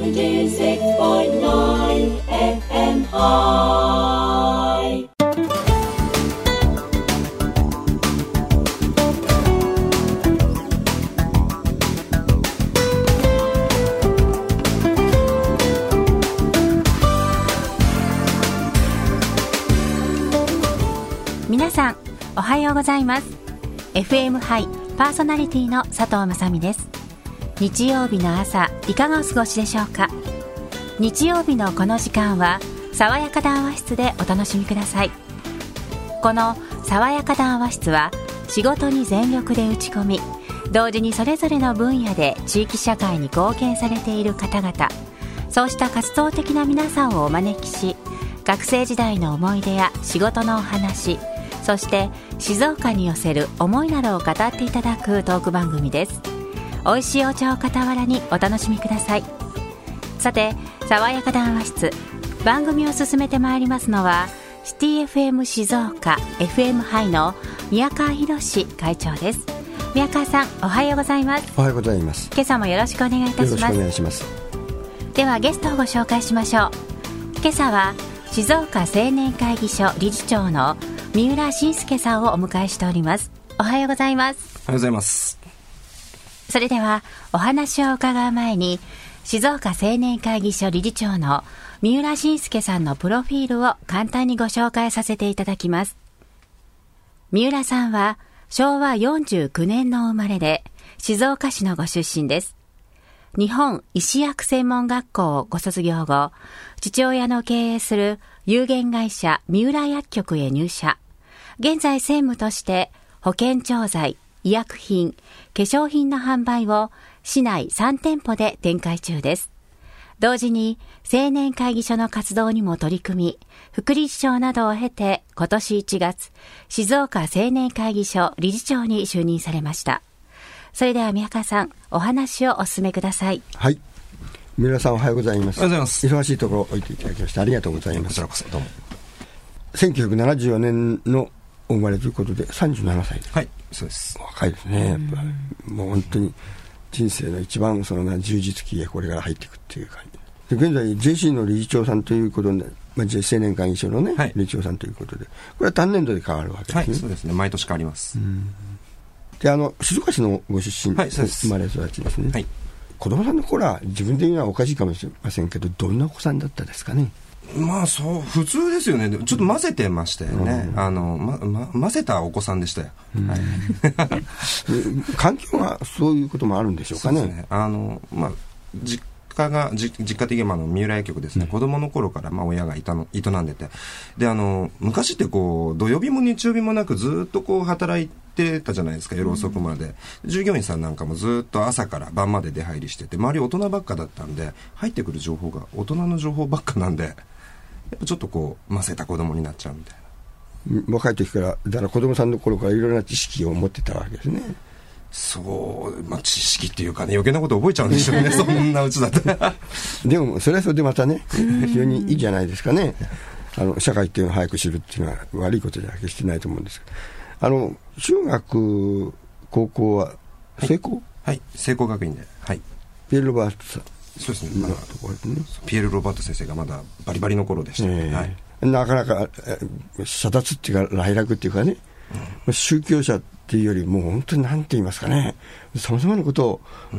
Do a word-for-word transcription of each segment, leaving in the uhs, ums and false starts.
セブンティーシックスポイントナイン エフエム High。 皆さんおはようございます。 エフエム ハイパーソナリティの佐藤雅美です。日曜日の朝いかがお過ごしでしょうか。日曜日のこの時間は爽やか談話室でお楽しみください。この爽やか談話室は仕事に全力で打ち込み、同時にそれぞれの分野で地域社会に貢献されている方々、そうした活動的な皆さんをお招きし、学生時代の思い出や仕事のお話、そして静岡に寄せる思いなどを語っていただくトーク番組です。美味しいお茶を傍らにお楽しみください。さて、爽やか談話室、番組を進めてまいりますのはシティ エフエム 静岡 エフエム ハイの宮川博会長です。宮川さん、おはようございます。 おはようございます。 今朝もよろしくお願いいたします。 よろしくお願いします。 ではゲストをご紹介しましょう。今朝は静岡青年会議所理事長の三浦伸介さんをお迎えしております。おはようございます。 おはようございます。 それではお話を伺う前に、静岡青年会議所理事長の三浦伸介さんのプロフィールを簡単にご紹介させていただきます。三浦さんはしょうわよんじゅうきゅうねんの生まれで、静岡市のご出身です。日本医師薬専門学校をご卒業後、父親の経営する有限会社三浦薬局へ入社。現在専務として保険調剤、医薬品、化粧品の販売を市内さんてんぽで展開中です。同時に青年会議所の活動にも取り組み、副理事長などを経て今年いちがつ、静岡青年会議所理事長に就任されました。それでは宮川さん、お話をお進めください。 はい、三浦さん、おはようございます。 おはようございます。 忙しいところを置いていただきましてありがとうございます。 こちらこそどうも。 せんきゅうひゃくななじゅうよねんのお生まれということでさんじゅうななさいです。 はい、そうです。 若いですね。やっぱもう本当に人生の一番その充実期へこれから入っていくっていう感じで、現在 ジェーシー の理事長さんということで、まあ、青年会議所のね、はい、理事長さんということで、これは単年度で変わるわけですね。 はい、そうですね。毎年変わります。 うんで、あの静岡市のご出身、はい、生まれ育ちですね。はい、子供さんの頃は自分で言うのはおかしいかもしれませんけど、どんなお子さんだったですかね。 まあそう普通ですよね。ちょっと混ぜてましたよね、うん、あの、まま、混ぜたお子さんでしたよ、うんはい、 環境がそういうこともあるんでしょうかね。 そうですね。あの、まあ、実家が実家的には三浦薬局ですね、うん、子供の頃からまあ親がいたの営んでて、であの昔ってこう土曜日も日曜日もなくずっとこう働いてたじゃないですか、夜遅くまで、うん、従業員さんなんかもずっと朝から晩まで出入りしてて、周り大人ばっかだったんで、入ってくる情報が大人の情報ばっかなんで、やっぱちょっとこうませた子供になっちゃうみたいな。 若い時からだから子供さんの頃からいろいろな知識を持ってたわけですね。 そう、まあ、知識っていうかね、余計なこと覚えちゃうんでしょうねそんなうちだとでもそれはそれでまたね非常にいいじゃないですかね。あの社会っていうのを早く知るっていうのは悪いことじゃ決してないと思うんですけど、あの中学高校は成功、 はい、成功学院で、はい、 ピエール・ロバートさん、 そうですね、まだピエール・ロバート先生がまだバリバリの頃でした、ねえーはい、 なかなか遮奪っていうか来楽っていうかね、うん、宗教者っていうよりもう本当に何て言いますかね、さまざまなことを、うん、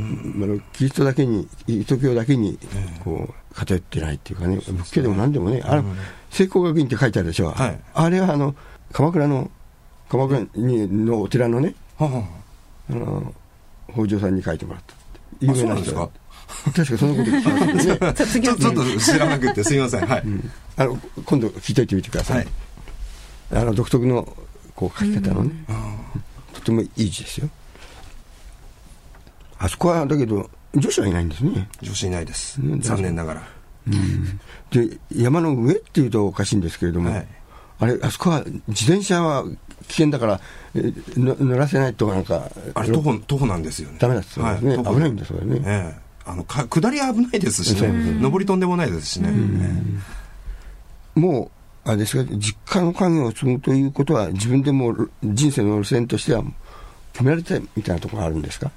キリストだけにキリスト教だけにこう偏ってないっていうかね、仏教でも何でもね、あの聖光学院って書いてあるでしょ、はい、あれはあの鎌倉の鎌倉にのお寺のね、ははあの北条さんに書いてもらった有名な人が、確かそのこと聞きましたねちょ, ちょっと知らなくてすみません、はい、うん、 あの今度聞いといてみてください、はい、あの独特のこう書き方のね、うん、とてもいい字ですよ。あそこはだけど女子はいないんですね。 女子いないです、ね、残念ながら、 うん、で山の上っていうとおかしいんですけれども、はい、あれあそこは自転車は危険だから乗らせないとなんかあれ徒歩、徒歩なんですよね。 ダメだってそうですね、はい、危ないんですよね、 ええ、あのか下り危ないですしね、上りとんでもないですしね、うんええ、もうあれですが実家の家業を継ぐということは自分でも人生の路線としては決められてみたいなところがあるんですか。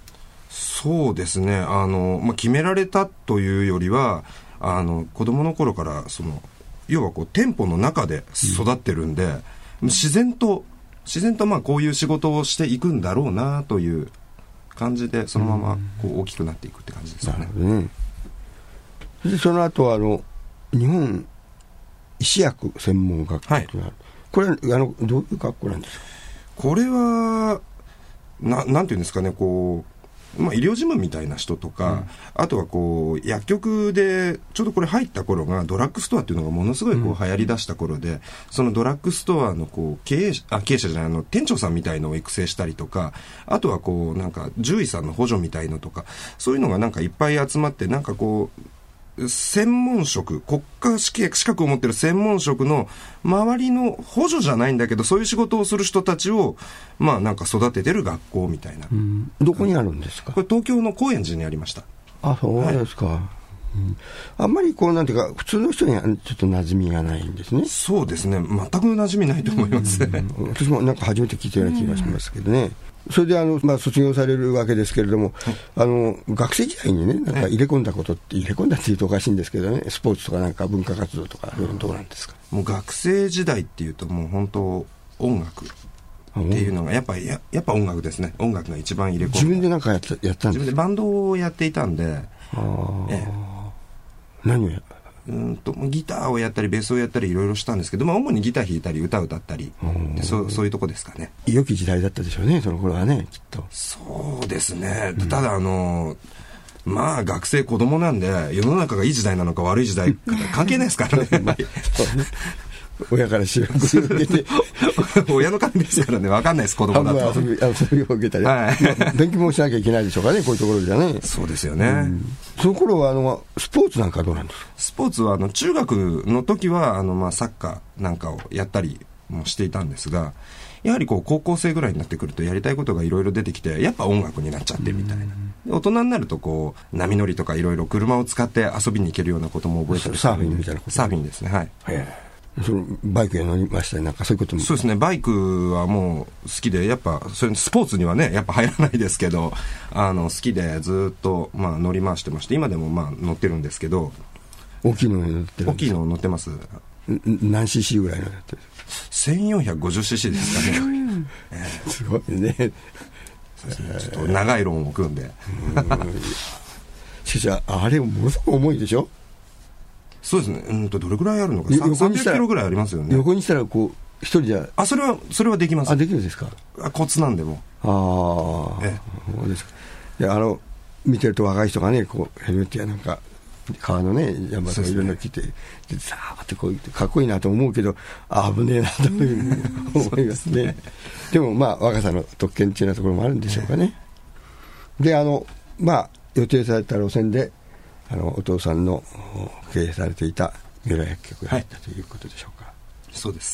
そうですね、あの、まあ、決められたというよりは、あの子供の頃からその要はこう店舗の中で育ってるんで、うん、自然と自然とまあこういう仕事をしていくんだろうなという感じで、そのままこう大きくなっていくって感じですよね。 うん、でその後はあの日本医師薬専門学校、はい、これはあのどういう学校なんですか？ これは な, なんていうんですかね、こう、まあ、医療事務みたいな人とか、うん、あとはこう薬局でちょうどこれ入った頃がドラッグストアっていうのがものすごいこう流行り出した頃で、うん、そのドラッグストアのこう経営者あ経営者じゃないあの店長さんみたいのを育成したりとか、あとはこうなんか獣医さんの補助みたいのとか、そういうのがなんかいっぱい集まって、なんかこう専門職、国家資格を持ってる専門職の周りの補助じゃないんだけど、そういう仕事をする人たちをまあなんか育ててる学校みたいな。 うん、どこにあるんですか？ これ東京の高円寺にありました。 あ、そうですか。はい、うん、あんまりこうなんていうか普通の人にはちょっと馴染みがないんですね。 そうですね、全く馴染みないと思いますね。 うん、私もなんか初めて聞いたような気がしますけどね。それであの、まあ、卒業されるわけですけれども、はい、あの学生時代にねなんか入れ込んだことって、はい、入れ込んだっていうとおかしいんですけどね、スポーツとかなんか文化活動とかどうなんですか？ もう学生時代っていうともう本当音楽っていうのがやっぱり や, やっぱ音楽ですね。音楽が一番入れ込んだ。 自分でなんかやった、やったんですか？ 自分でバンドをやっていたんで。 あ、ええ、何をやうんとギターをやったりベースをやったりいろいろしたんですけど、まあ、主にギター弾いたり歌を歌ったりで、そ, そういうとこですかね。 良き時代だったでしょうね、その頃はね、きっと。 そうですね、うん、ただあのまあ学生子供なんで世の中がいい時代なのか悪い時代か関係ないですからね。まあ親から視力を受けて親の金ですからね、分かんないです、子供だと。 遊び、遊びを受けたり、はい、勉強もしなきゃいけないでしょうかね、こういうところじゃね。 そうですよね。うん、 その頃はあのスポーツなんかどうなんですか？ スポーツはあの中学の時はあの、まあ、サッカーなんかをやったりもしていたんですが、やはりこう高校生ぐらいになってくるとやりたいことがいろいろ出てきて、やっぱ音楽になっちゃってみたいな。大人になるとこう波乗りとかいろいろ車を使って遊びに行けるようなことも覚えてる。 サーフィンみたいなこと。 サーフィンですね、はい。 そのバイクに乗りましたりなんかそういうことも。 そうですね、バイクはもう好きで、やっぱそれスポーツにはねやっぱ入らないですけど、あの好きでずっと、まあ、乗り回してまして、今でもまあ乗ってるんですけど。 大きいのに乗ってるんですか？ 大きいの乗ってます。 何 シーシー ぐらいの乗ってる？ せんよんひゃくごじゅうシーシー ですかね。 えー、すごいね。 そうですね、ちょっと長いローンを組んで。 しかしあれものすごく重いでしょ？ そうですね、うんとどれぐらいあるのか、さんびゃくキロぐらいありますよね。 横にしたらこう一人じゃ、 あ、それはそれはできます。 あ、できるんですか？ あ、コツなんでも。 ああ、ええ、そうですか。で、あの見てると若い人がね、こうヘルメットやなんか革のね山とかいろんな着て、でさーってこうかっこいいなと思うけど、あ、危ねえなという思いますね。でもまあ若さの特権っていうようなところもあるんでしょうかね。で、あのまあ予定された路線であのお父さんの経営されていた三浦薬局が入ったということでしょうか？ はい、そうです。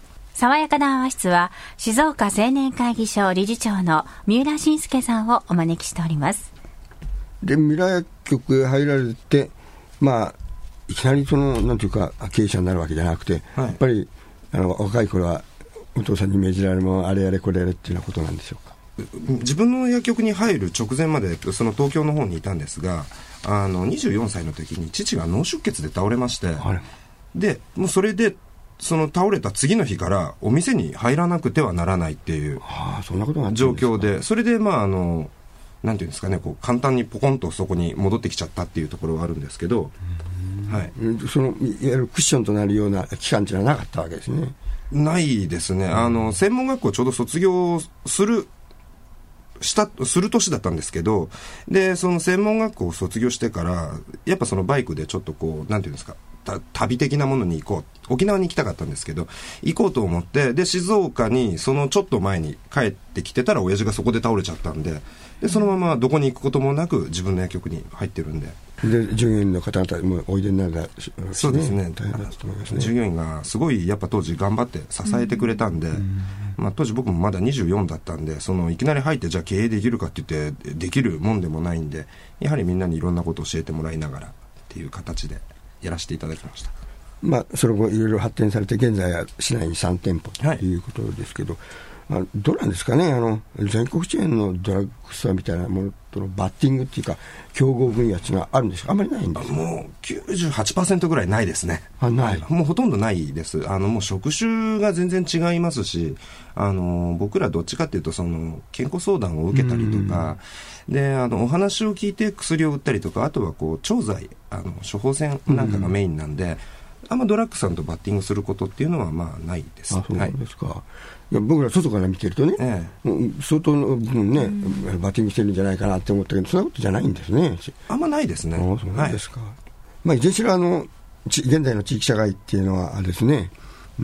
爽やかな話室は静岡青年会議所理事長の三浦信介さんをお招きしております。 で、三浦薬局へ入られて、まあいきなりそのなんていうか経営者になるわけじゃなくて、はい、やっぱりあの若い頃はお父さんに命じられるものあれやれこれやれっていうようなことなんでしょうか？ 自分の薬局に入る直前までその東京の方にいたんですが、あのにじゅうよんさいの時に父が脳出血で倒れまして、でもうそれでその倒れた次の日からお店に入らなくてはならないっていう状況で、それでまああのなんていうんですかね、こう簡単にポコンとそこに戻ってきちゃったっていうところがあるんですけど、はい、 そのいわゆるクッションとなるような期間っていうのはなかったわけですね？ ないですね。あの専門学校ちょうど卒業するしたする年だったんですけど、でその専門学校を卒業してからやっぱそのバイクでちょっとこうなんていうんですか、た旅的なものに行こう、沖縄に行きたかったんですけど行こうと思って、で静岡にそのちょっと前に帰ってきてたら親父がそこで倒れちゃったんで、でそのままどこに行くこともなく自分の薬局に入ってるんで、 で従業員の方々もおいでになるだ、ね、 そうですね、大変だと思いますね。従業員がすごいやっぱ当時頑張って支えてくれたんで、うんまあ、当時僕もまだにじゅうよんだったんで、そのいきなり入ってじゃあ経営できるかって言ってできるもんでもないんで、やはりみんなにいろんなことを教えてもらいながらっていう形でやらせていただきました。 まあ、その後いろいろ発展されて現在は市内にさん店舗ということですけど、はい、 まあ、どうなんですかね、あの全国チェーンのドラッグストアみたいなものとのバッティングっていうか競合分野っていうのはあるんですか？あんまりないんですか？ もう きゅうじゅうはちパーセント ぐらいないですね。 あ、ない。 もうほとんどないです。あのもう職種が全然違いますし、あの僕らどっちかっていうとその健康相談を受けたりとかで、あのお話を聞いて薬を売ったりとか、あとはこう調剤、あの処方箋なんかがメインなんで、あんまドラッグさんとバッティングすることっていうのはまあないです。 あ、そうなんですか。はい、いや僕ら外から見てるとね、ええ、相当の分ね、うん、バッティングしてるんじゃないかなって思ったけど、そんなことじゃないんですね。 あんまないですね。 あ、そうなんですか。はい、まあ、いずれにしろあの現在の地域社会っていうのはですね、うん、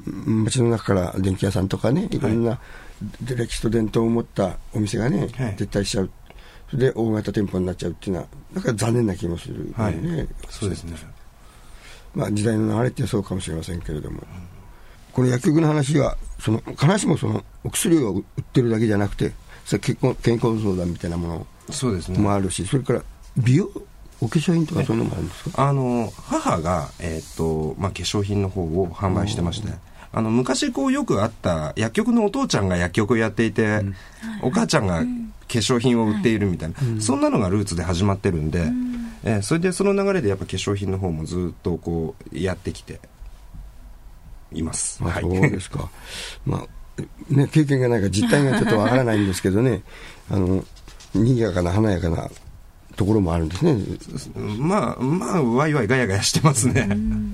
街の中から電気屋さんとかね、いろんな歴史と伝統を持ったお店がね、はい、撤退しちゃう。それで大型店舗になっちゃうっていうのは、だから残念な気もする、ね。はい、 そうですね。 まあ、時代の流れってそうかもしれませんけれども、うん、この薬局の話はその必ずしもそのお薬を売ってるだけじゃなくて、それ健康、健康相談みたいなものもあるし、 そ,、ね、それから美容お化粧品とかそういうのもあるんですか？ あの母が、えーとまあ、化粧品の方を販売してまして、あの昔こうよくあった薬局のお父ちゃんが薬局をやっていて、うん、お母ちゃんが化粧品を売っているみたいな、うん、そんなのがルーツで始まってるんで、うん、えー、それでその流れでやっぱ化粧品の方もずっとこうやってきています。 あ、はい、そうですか。まあね、経験がないから実態がちょっとわからないんですけどねあの賑やかな華やかなところもあるんですね。 まあまあワイワイガヤガヤしてますね。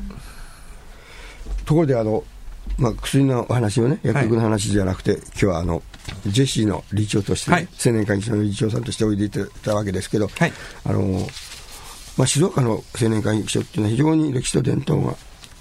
ところであの、まあ、薬のお話をね、薬局の話じゃなくて、はい、今日はあのジェシーの理事長として、ね、はい、青年会議所の理事長さんとしておいでいただいたわけですけど、はい、あのまあ、静岡の青年会議所っていうのは非常に歴史と伝統が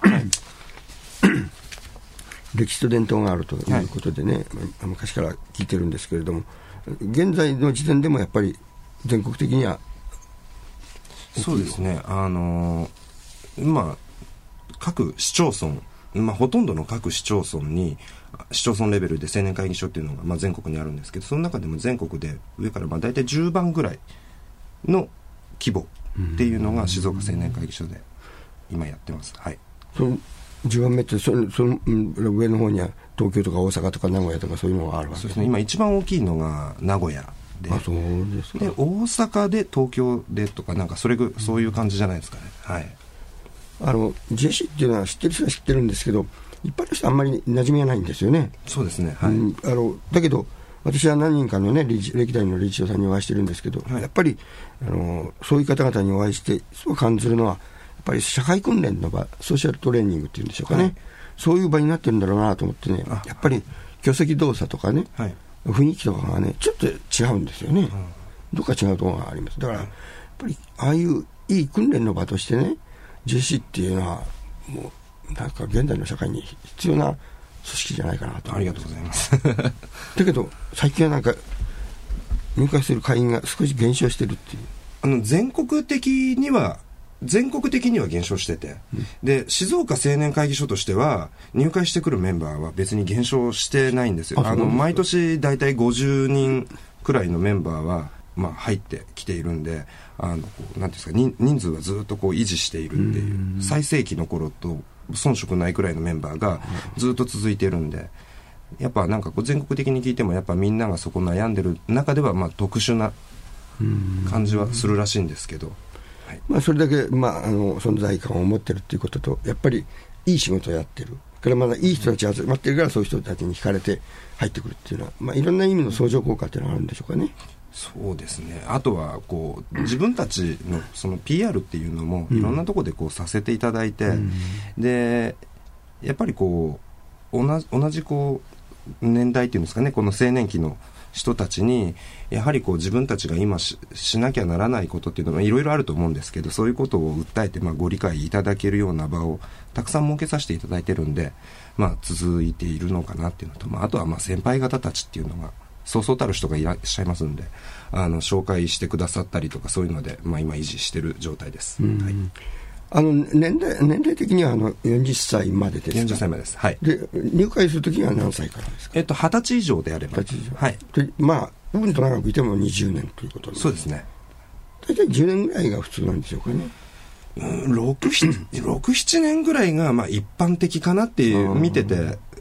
歴史と伝統があるということでね、はい、昔から聞いてるんですけれども、現在の時点でもやっぱり全国的にはそうですね、あのまあ各市町村、まあ、ほとんどの各市町村に市町村レベルで青年会議所っていうのが、まあ、全国にあるんですけど、その中でも全国で上からまあ大体じゅうばんぐらいの規模っていうのが静岡青年会議所で今やってます。はい、 そのじゅうばんめってその、その上の方には東京とか大阪とか名古屋とかそういうのがあるわけですね。 そうですね、今一番大きいのが名古屋で、 あ、そうですか。 で大阪で東京でとかなんかそれぐそういう感じじゃないですかね。はい、 あのジェシーっていうのは知ってる人は知ってるんですけど、一般の人はあんまり馴染みがないんですよね。 そうですね、はい、うん、 あのだけど私は何人かのね理事歴代の理事長さんにお会いしてるんですけど、はい、やっぱりあのそういう方々にお会いしてそう感じるのはやっぱり社会訓練の場、ソーシャルトレーニングっていうんでしょうかね、はい、そういう場になってるんだろうなと思ってね、やっぱり挙席動作とかね、はい、雰囲気とかがねちょっと違うんですよね、うん、どっか違うところがあります。だからやっぱりああいういい訓練の場としてね、ジェシーっていうのはもうなんか現代の社会に必要な組織じゃないかなと。 ありがとうございますだけど最近はなんか入会する会員が少し減少してるっていう。 あの全国的には全国的には減少してて、うん、で静岡青年会議所としては入会してくるメンバーは別に減少してないんですよ。あの毎年だいたいごじゅうにんくらいのメンバーは、まあ、入ってきているんで、あのこうなんていうんですか、人, 人数はずっとこう維持しているっていう、最盛期の頃と遜色ないくらいのメンバーがずっと続いているんで、やっぱなんかこう全国的に聞いてもやっぱみんながそこ悩んでる中ではまあ特殊な感じはするらしいんですけど、はい、まあ、 それだけ、まあ、あの存在感を持ってるっていうことと、やっぱりいい仕事をやってるから、まだいい人たちが集まってるからそういう人たちに惹かれて入ってくるっていうのは、まあ、いろんな意味の相乗効果っていうのがあるんでしょうかね。 そうですね。あとはこう自分たちのその ピーアール っていうのもいろんなところでこうさせていただいて、うん、でやっぱりこう同じ、同じこう年代っていうんですかね、この青年期の人たちにやはりこう自分たちが今 し, しなきゃならないことっていうのはいろいろあると思うんですけど、そういうことを訴えて、まあ、ご理解いただけるような場をたくさん設けさせていただいてるんで、まあ、続いているのかなっていうのと、まあ、あとはまあ先輩方たちっていうのがそうそうたる人がいらっしゃいますんで、あの紹介してくださったりとかそういうので、まあ、今維持している状態です。はい、 あの 年, 代年齢的にはあのよんじゅっさいまでですか。 よんじゅっさいまでです。はい。 で入会するときには何歳からですか。 えっとはたち以上であれば。 はたち以上。 はい。 でまあうんと長くいてもにじゅうねんということで。 そうですね。 大体じゅうねんぐらいが普通なんでしょうかね。 うん、ろく、ななねんぐらいがまあ一般的かなっていう見てて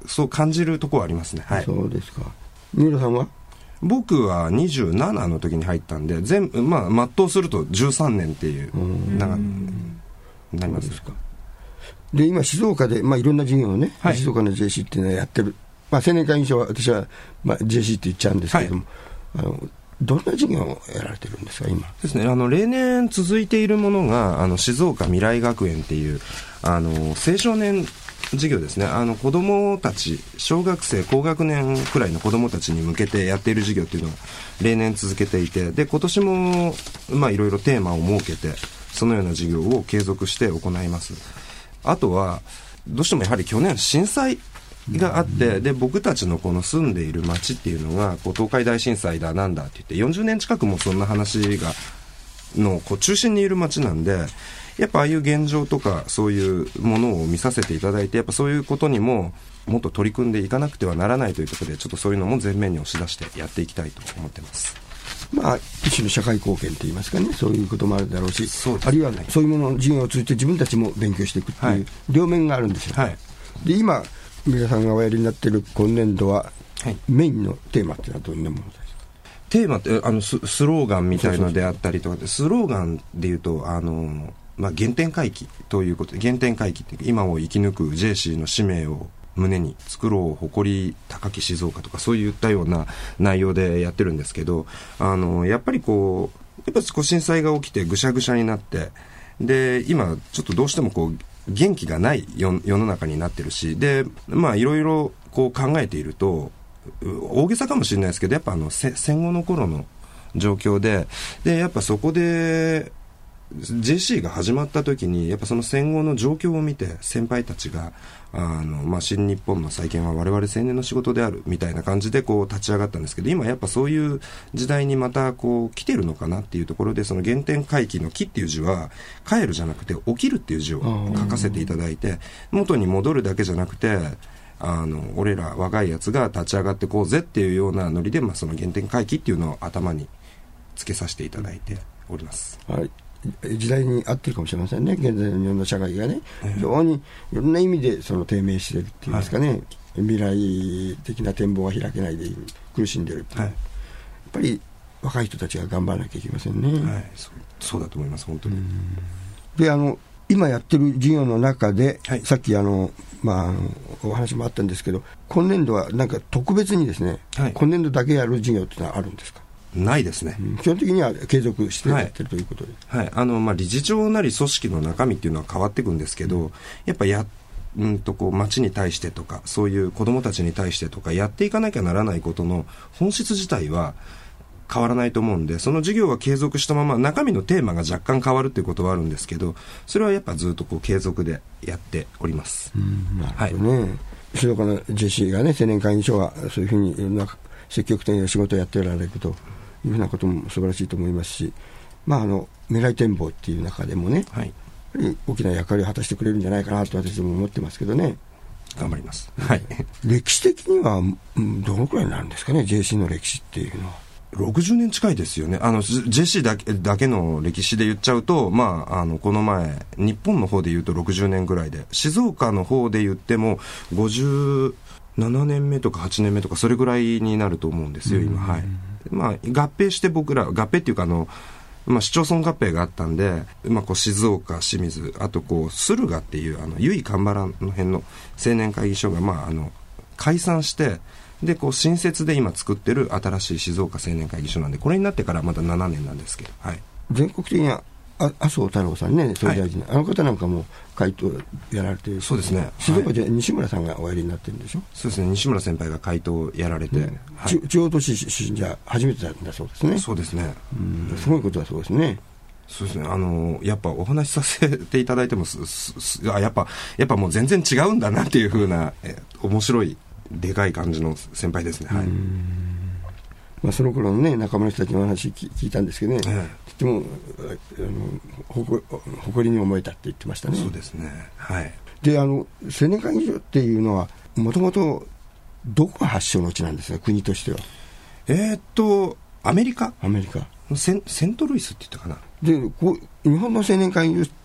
そう感じるところはありますね。はい、 そうですか。三浦さんは？ 僕はにじゅうななの時に入ったんで、全部、まあ、全うするとじゅうさんねんっていう長なります。 ですか。で今静岡で、まあ、いろんな事業をね、はい、静岡の ジェーシー っていうのはやってる、まあ、青年会議所は私は、まあ、ジェーシー って言っちゃうんですけれども、はい、あのどんな事業をやられてるんですか今？ ですね、あの例年続いているものがあの静岡未来学園っていうあの青少年事業ですね。あの子どもたち、小学生高学年くらいの子どもたちに向けてやっている事業っていうのを例年続けていて、で今年もまあいろいろテーマを設けてそのような事業を継続して行います。あとはどうしてもやはり去年震災があって、で僕たちのこの住んでいる町っていうのがこう東海大震災だなんだって言ってよんじゅうねん近くもそんな話がのこう中心にいる町なんで、やっぱああいう現状とかそういうものを見させていただいて、やっぱそういうことにももっと取り組んでいかなくてはならないというところで、ちょっとそういうのも前面に押し出してやっていきたいと思ってます。 まあ、一種の社会貢献といいますかね、そういうこともあるだろうし、 そうです、 あるいはそういうものの授業を通じて自分たちも勉強していくっていう、はい、両面があるんですよ、はい、で今皆さんがおやりになっている今年度は、はい、メインのテーマっていうのはどんなものですか？ テーマってあの ス, スローガンみたいのであったりとかで、スローガンでいうとあの、まあ、原点回帰ということで、原点回帰って今を生き抜く ジェーシー の使命を胸に作ろう誇り高き静岡とか、そういったような内容でやってるんですけど、あのやっぱりこうやっぱり震災が起きてぐしゃぐしゃになって、で今ちょっとどうしてもこう元気がない世の中になってるし、でまあいろいろこう考えていると大げさかもしれないですけど、やっぱあの戦後の頃の状況で、でやっぱそこでジェーシー が始まった時にやっぱその戦後の状況を見て先輩たちがあの、まあ、新日本の再建は我々青年の仕事であるみたいな感じでこう立ち上がったんですけど、今やっぱそういう時代にまたこう来てるのかなっていうところで、その原点回帰の帰っていう字は帰るじゃなくて起きるっていう字を書かせていただいて、元に戻るだけじゃなくてあの俺ら若いやつが立ち上がってこうぜっていうようなノリで、まあ、その原点回帰っていうのを頭につけさせていただいております。 はい、時代に合ってるかもしれませんね。現在の日本の社会がね、非常にいろんな意味でその低迷しているっていいますかね、はい、未来的な展望が開けないでいる、苦しんでいるっていう、はい、やっぱり若い人たちが頑張らなきゃいけませんね。 はい、そう、そうだと思います本当に。 であの今やってる事業の中で、はい、さっきあの、まあ、あのお話もあったんですけど、今年度はなんか特別にですね、はい、今年度だけやる事業ってのはあるんですか？ ないですね、 うん、基本的には継続してやってるということで、 はいはい、あのまあ、理事長なり組織の中身っていうのは変わっていくんですけど、うん、やっぱやうんとこう町に対してとかそういう子どもたちに対してとかやっていかなきゃならないことの本質自体は変わらないと思うんで、その事業は継続したまま中身のテーマが若干変わるということはあるんですけど、それはやっぱずっとこう継続でやっております。 うん、なるほどね、はい、静岡の ジェーシー がね、青年会議所がそういうふうにいろんな積極的な仕事をやっておられるというふうなことも素晴らしいと思いますし、まあ、あの未来展望っていう中でもね、はい、やっぱり大きな役割を果たしてくれるんじゃないかなと私ども思ってますけどね。 頑張ります、はい、 歴史的にはどのくらいになるんですかね、 ジェーシー の歴史っていうのは。 ろくじゅうねん近いですよね。あの ジェーシー だけ、だけの歴史で言っちゃうと、まあ、あのこの前日本の方で言うとろくじゅうねんぐらいで、静岡の方で言ってもごじゅうななねんめとかはちねんめとかそれぐらいになると思うんですよ今、はい。まあ、合併して僕ら合併っていうかあの、まあ、市町村合併があったんで、まあ、こう静岡、清水、あとこう駿河っていうあの由比蒲原の辺の青年会議所が、まあ、あの解散して、でこう新設で今作ってる新しい静岡青年会議所なんで、これになってからまだななねんなんですけど、はい、 全国的にはあ麻生太郎さんね、総理大臣、はい、あの方なんかも会頭やられてる。 そうですね、 静岡で西村さんがおやりになってるんでしょ。 そうですね、西村先輩が会頭やられて、ね、 はい、地方都市出身じゃ初めてなんだそうですね。 そうですね、 うん、すごいことだそうですね。 そうですね、あのやっぱお話しさせていただいてもすすあやっぱやっぱもう全然違うんだなっていう風なえ面白いでかい感じの先輩ですね、はい。 まあ、その頃のね仲間の人たちの話聞いたんですけどね、ええ、とてもあの誇, 誇りに思えたって言ってましたね。 そうですね、はい。 であの青年会議所っていうのはもともとどこが発祥の地なんですか、国としては。 えー、っとアメリカアメリカセン、セントルイスって言ったかな。 でこう日本の青年会議所っ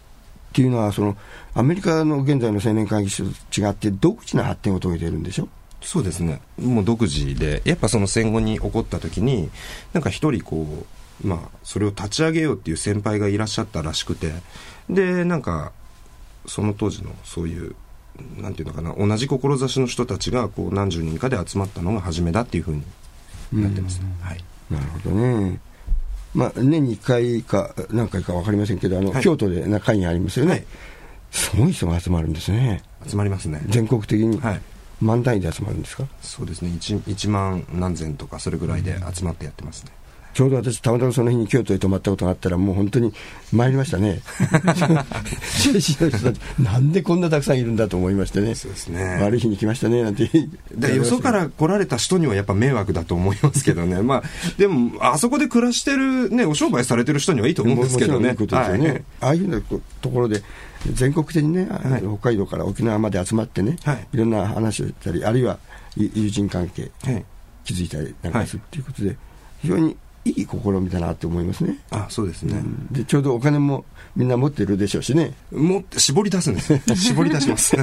っていうのはそのアメリカの現在の青年会議所と違って独自な発展を遂げているんでしょ。 そうですね、もう独自でやっぱその戦後に起こった時になんか一人こう、まあ、それを立ち上げようっていう先輩がいらっしゃったらしくて、でなんかその当時のそういうなんていうのかな、同じ志の人たちがこう何十人かで集まったのが初めだっていうふうになってますね、はい、 なるほどね。まあ、年にいっかいか何回か分かりませんけどあの、はい、京都で会議ありますよね、はい、すごい人が集まるんですね。 集まりますね、 全国的に、 はい、 万単位で集まるんですか。 そうですね、 1, いちまん何千とかそれぐらいで集まってやってますね、 うん、ちょうど私たまたまその日に京都へ泊まったことがあったらもう本当に参りましたね中心の人たちなんでこんなたくさんいるんだと思いましてね。 そうですね、 悪い日に来ましたねなんてでよそから来られた人にはやっぱ迷惑だと思いますけどねまあでもあそこで暮らしてる、ね、お商売されてる人にはいいと思うんですけどね。 いいことですよね、はい、ああいうようなところで全国的にね、はい、北海道から沖縄まで集まってね、はい、いろんな話をしたりあるいは友人関係、はい、築いたりなんかするということで、はい、非常にいい試みだなと思いますね。 あ、そうですね、うん、でちょうどお金もみんな持ってるでしょうしね。 持って絞り出すんです絞り出します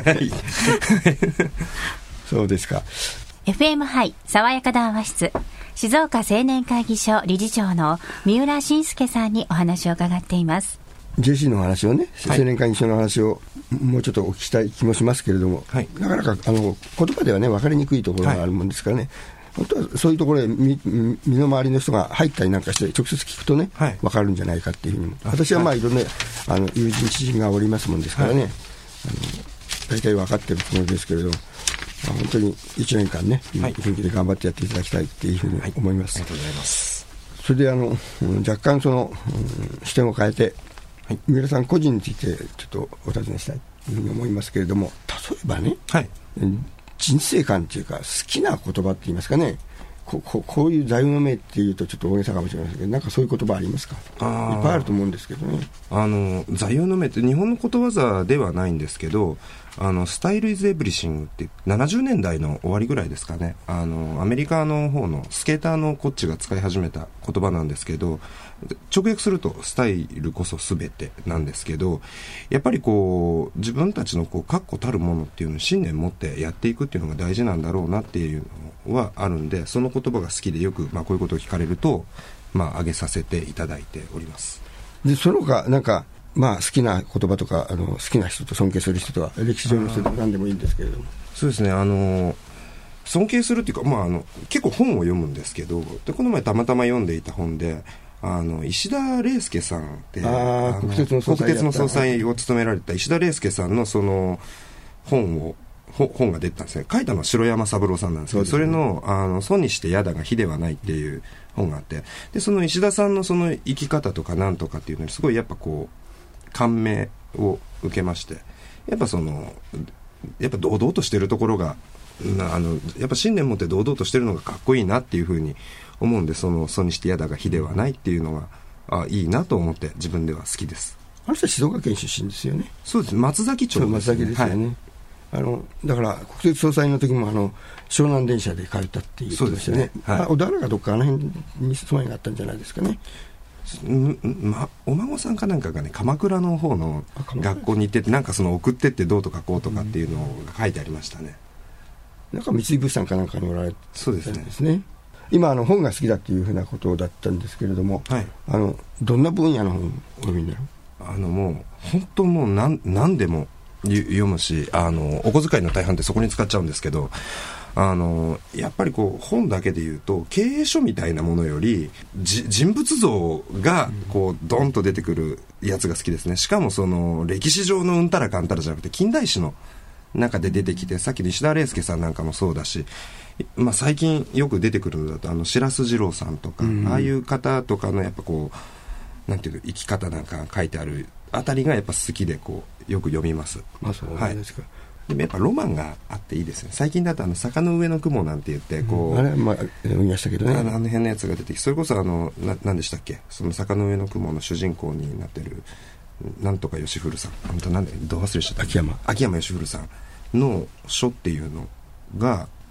そうですか。 エフエム ハイ爽やか談話室、静岡青年会議所理事長の三浦伸介さんにお話を伺っています。 ジェーシー の話をね、 はい、 青年会議所の話をもうちょっとお聞きしたい気もしますけれども、はい、なかなかあの言葉ではね分かりにくいところがあるもんですからね、はい、本当はそういうところへ 身, 身の回りの人が入ったりなんかして直接聞くとね、はい、分かるんじゃないかっていうふうに、私はまあいろんなあの友人知人がおりますもんですからね、はい、あの大体分かってるつもりですけれども、まあ、本当にいちねんかんね、はい、元気で頑張ってやっていただきたいっていうふうに思います、 はい、ありがとうございます。それであの若干その、うん、視点を変えて、はい、三浦さん個人についてちょっとお尋ねしたいというふうに思いますけれども、例えばね、はい、人生観というか好きな言葉って言いますかね、こ, こ, こういう座右の銘っていうとちょっと大げさかもしれませんけど、なんかそういう言葉ありますか。いっぱいあると思うんですけどね。 あの座右の銘って日本のことわざではないんですけど、あのスタイルイズエブリシングってななじゅうねんだいの終わりぐらいですかね、あのアメリカの方のスケーターのコッチが使い始めた言葉なんですけど、直訳するとスタイルこそ全てなんですけど、やっぱりこう自分たちのこう確固たるものっていうのを信念持ってやっていくっていうのが大事なんだろうなっていうのはあるんで、その言葉が好きでよく、まあ、こういうことを聞かれると、まあ、挙げさせていただいております。 でその他なんかまあ、好きな言葉とかあの好きな人と尊敬する人とは歴史上の人でも何でもいいんですけれども。 そうですね、あの尊敬するっていうか、まあ、あの結構本を読むんですけど、でこの前たまたま読んでいた本であの石田礼介さんって国鉄の国鉄の総裁を務められた石田礼介さんのその本を本が出てたんですね。書いたのは城山三郎さんなんですけど、 そ, です、ね、それのあの損にしてやだが非ではないっていう本があって、でその石田さんのその生き方とかなんとかっていうのにすごいやっぱこう感銘を受けまして、やっぱそのやっぱ堂々としてるところがあのやっぱ信念持って堂々としてるのがかっこいいなっていうふうに思うんで、その損にしてやだが非ではないっていうのがあいいなと思って自分では好きです。 あの人は静岡県出身ですよね。 そうです、松崎町ですね。 松崎ですよね、はい、あのだから国鉄総裁の時もあの湘南電車で通ったって言ってましたよね。はい、小田原かどっかあの辺に住まいがあったんじゃないですかね。 ま、お孫さんかなんかがね鎌倉の方の学校に行ってて、なんかその送ってってどうとかこうとかっていうのが書いてありましたね。 なんか三井物産かなんかにおられてたんですね。 そうですね。 今あの本が好きだっていうふうなことだったんですけれども、はい、あのどんな分野の本をお読みになる？ あのもう本当もう何何でも読むし、あのお小遣いの大半ってそこに使っちゃうんですけど、あのやっぱりこう本だけで言うと経営書みたいなものよりじ人物像がこうドンと出てくるやつが好きですね。しかもその歴史上のうんたらかんたらじゃなくて近代史の中で出てきて、さっきの石田礼介さんなんかもそうだし、まあ、最近よく出てくるのだとあの白洲二郎さんとか、うん、ああいう方とかのやっぱこうなんていうの生き方なんか書いてあるあたりがやっぱ好きでこうよく読みます。 まあそうですか。はい、 でもやっぱロマンがあっていいですね。最近だとあの坂の上の雲なんて言ってこう、うん、 あれはまあ読みましたけどね。 あのあの辺のやつが出てきて、それこそあのな何でしたっけ、その坂の上の雲の主人公になってるなんとか吉古さん、本当なんでどう忘れしちゃった、 秋山秋山吉古さんの書っていうのが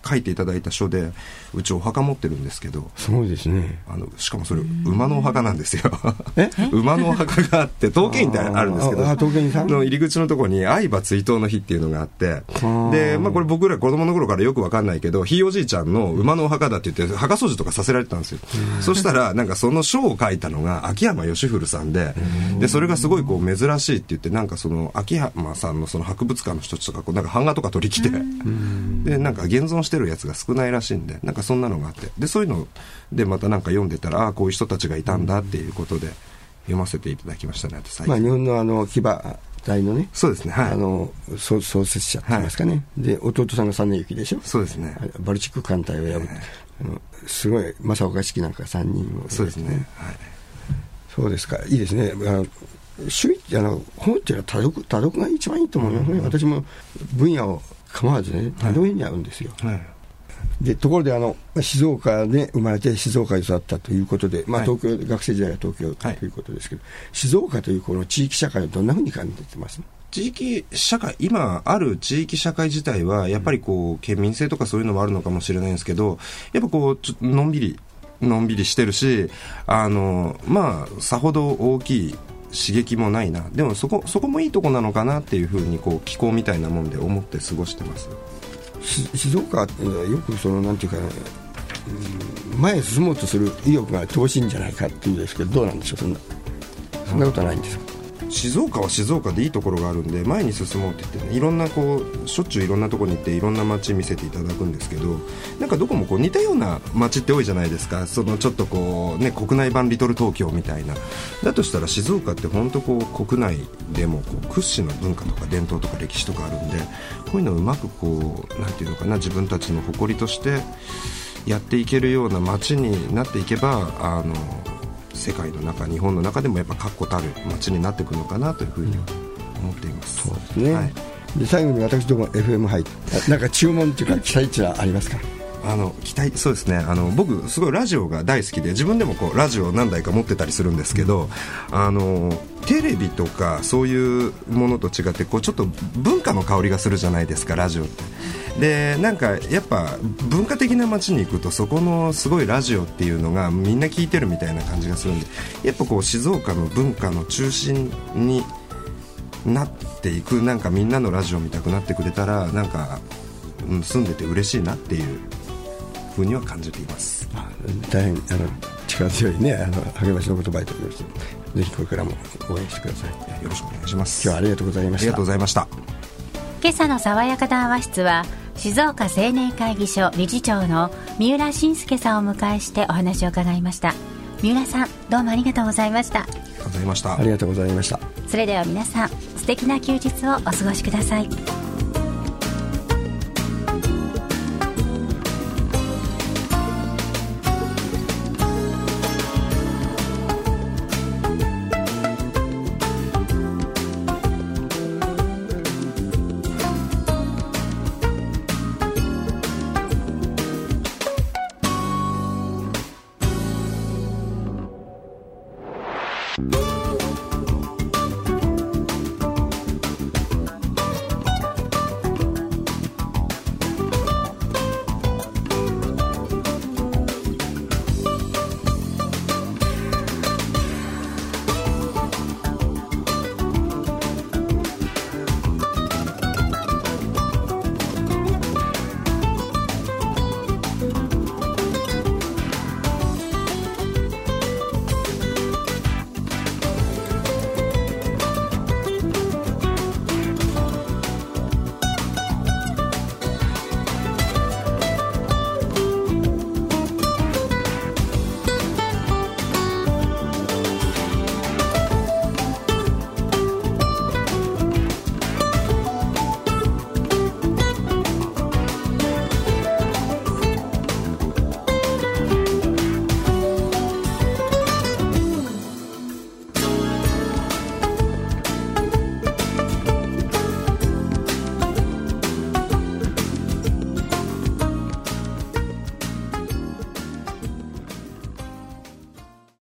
書いていただいた書でうちお墓持ってるんですけど、 すごいですね。 あのしかもそれ馬のお墓なんですよえ馬のお墓があって刀剣院ってあるんですけど、 ああ刀剣院さんの入り口のところに愛馬追悼の日っていうのがあって、で、まあ、これ僕ら子供の頃からよく分かんないけど、ひいおじいちゃんの馬のお墓だって言って墓掃除とかさせられてたんですよ。そしたらなんかその書を書いたのが秋山義古さんで、でそれがすごいこう珍しいって言って、なんかその秋山さんのその博物館の人たちとかこうなんか版画とか取り来て、でなんか現存してるやつが少ないらしいんで、なんかそんなのがあって、でそういうのでまたなんか読んでたら、ああこういう人たちがいたんだっていうことで読ませていただきましたね。 まあ、日本のあの騎馬隊のね、 そうですね、はい、 あの創設者って言いますかね、はい、で弟さんが実行でしょ。 そうですね、 バルチック艦隊を破って、あのすごい正岡式なんかさんにんを、 そうですね、はい、 そうですか、いいですね。あの主義あの本っていうのは多読、多読が一番いいと思いますね、うん、私も分野を構わずね多読に合うんですよ、はいはい。でところであの静岡で生まれて静岡に育ったということで、まあ、東京、はい、学生時代は東京ということですけど、はい、静岡というこの地域社会はどんなふうに感じてます？ 地域社会、今ある地域社会自体はやっぱりこう県民性とかそういうのもあるのかもしれないんですけど、やっぱこうちょっとのんびりのんびりしてるし、あのまあさほど大きい刺激もないな、でもそこそこもいいとこなのかなっていうふうにこう気候みたいなもんで思って過ごしてます。 静岡ってよくそのなんていうか、ね、前へ進もうとする意欲が乏しいんじゃないかっていうんですけど、どうなんでしょう。そんなそんなことはないんですか？ 静岡は静岡でいいところがあるんで前に進もうって言ってね、いろんなこうしょっちゅういろんなところに行っていろんな街見せていただくんですけど、なんかどこもこう似たような街って多いじゃないですか。そのちょっとこうね国内版リトル東京みたいな。だとしたら静岡って本当こう国内でもこう屈指の文化とか伝統とか歴史とかあるんで、こういうのをうまくこうなんていうのかな、自分たちの誇りとしてやっていけるような街になっていけば、あの世界の中、日本の中でもやっぱ確固たる街になっていくのかなというふうに思っています、 うん、そうですね、 はい。 で最後に私ども エフエム 入ってなんか注文というか期待値はありますか？ あの期待そうですね、あの僕すごいラジオが大好きで、自分でもこうラジオ何台か持ってたりするんですけど、あのテレビとかそういうものと違ってこうちょっと文化の香りがするじゃないですか、ラジオって。でなんかやっぱ文化的な街に行くとそこのすごいラジオっていうのがみんな聞いてるみたいな感じがするんで、やっぱこう静岡の文化の中心になっていく、なんかみんなのラジオ見たくなってくれたら、なんか、うん、住んでて嬉しいなっていうふうには感じています。 大変あの力強いね、あの励ましの言葉いただきました。ぜひこれからも応援してください。 よろしくお願いします。 今日はありがとうございました。 ありがとうございました。 今朝の爽やか談話室は静岡青年会議所理事長の三浦信介さんをお迎えしてお話を伺いました。三浦さん、どうもありがとうございました。 ありがとうございました。 ありがとうございました。 それでは皆さん、素敵な休日をお過ごしください。